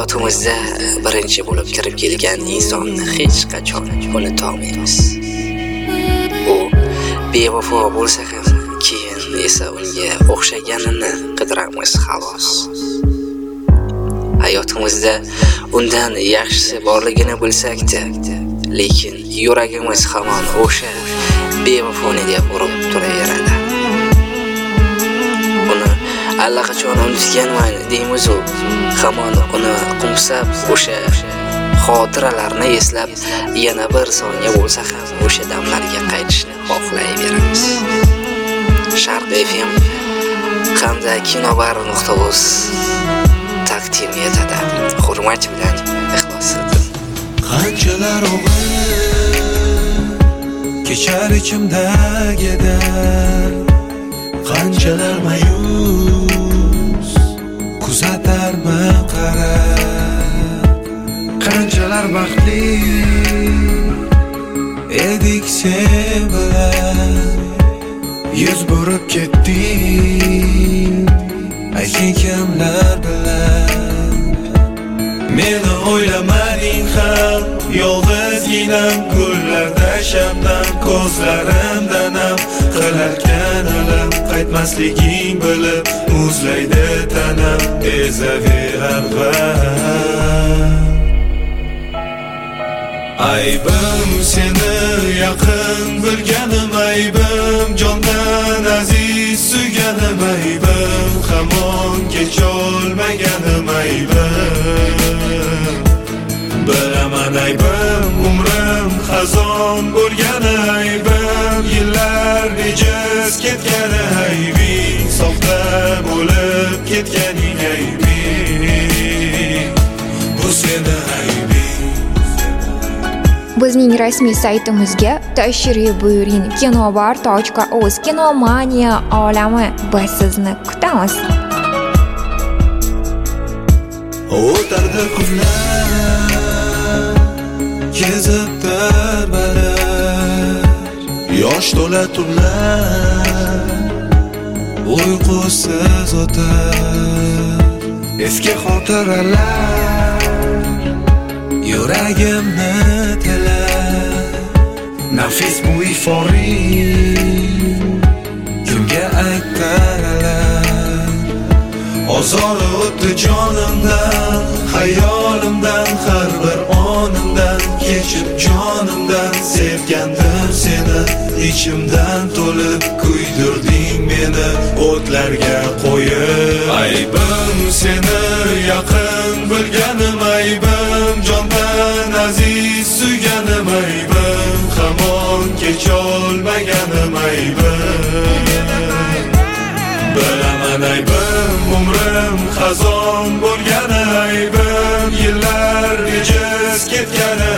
hayotimizda birinchi bo'lib kirib kelgan insonni hech qachon unuta olmaymiz. U bevafo bo'lsa ham keyin esa unga o'xshaganini qidiramiz xolos. Hayotimizda undan yaxshisi borligini bilsak-da, lekin yuragimiz hamon o'sha bevafoni deb urib turaveradi. Uni allaqachon unutganman deymiz-u, hamon uni qumsab o'sha xotiralarni eslab yana bir soniya bo'lsa ham o'sha damlarga qaytishni xohlayveramiz. Sharq FM hamda kinobar.uz taqdim etadi. Hurmat bilan ixloslandim. Qanchalar og'ir kechar ichimdagida, qanchalar mayus kuzatarman qarab, qanchalar baxtli edik sen bilan, yuz burib ketding ayting kimlar bilan. Meni o'ylamading ham, yolg'izginam kunlarda shamdan ko'zlarimdan ham qilarkan alam, qaytmasliging bilib muzlaydi tanam, ezaverar g'am. Aybim seni yaqin bilganim, aybim jondan aziz suyganim, aybim hamon kecholmaganim, aybim bilaman, aybim umrim xazon bo'lgani, aybim yillar nejiz ketgani, aybing soxta bo'lib ketganing, aybing bu seni aybing. Bizning rasmiy saytimizga tashrif buyuring. kinobar.uz. Kinomaniya olami, biz sizni kutamiz. O'tardi kunlar, kezib darbalar, yosh to'la tunlar uyqusiz o'tar. Eski xotiralar yuragimni tilar, nafis bu iforing kimga aytaralar. Ozori o'tdi jonimdan, xayolimdan, har bir onimdan, kechib jonimdan, sevgandim seni, ichimdan to'lib kuydirding meni o'tlarga qo'yib. Aybim seni yaqin bilganim, aybim jondan aziz suyganim, aybim hamon kecholmaganim, aybim bilaman, aybim umrim xazon bo'lgani, aybim yillar nejiz ketgani,